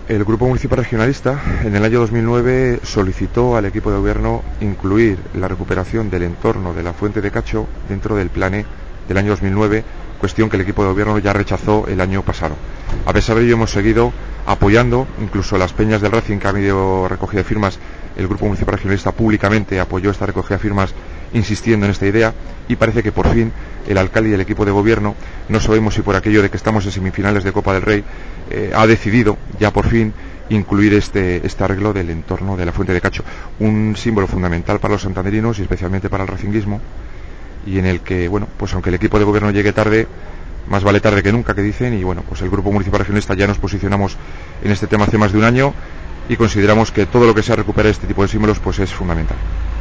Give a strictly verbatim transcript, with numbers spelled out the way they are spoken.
El Grupo Municipal Regionalista en el año dos mil nueve solicitó al equipo de gobierno incluir la recuperación del entorno de la Fuente de Cacho dentro del plane del año dos mil nueve, cuestión que el equipo de gobierno ya rechazó el año pasado. A pesar de ello hemos seguido apoyando, incluso las peñas del Racing que ha habido recogida de firmas, el Grupo Municipal Regionalista públicamente apoyó esta recogida de firmas insistiendo en esta idea, y parece que por fin el alcalde y el equipo de gobierno, no sabemos si por aquello de que estamos en semifinales de Copa del Rey, eh, ha decidido ya por fin incluir este, este arreglo del entorno de la Fuente de Cacho, un símbolo fundamental para los santanderinos y especialmente para el racinguismo, y en el que, bueno, pues aunque el equipo de gobierno llegue tarde, más vale tarde que nunca, que dicen, y bueno, pues el Grupo Municipal Regionalista ya nos posicionamos en este tema hace más de un año y consideramos que todo lo que sea recuperar este tipo de símbolos pues es fundamental.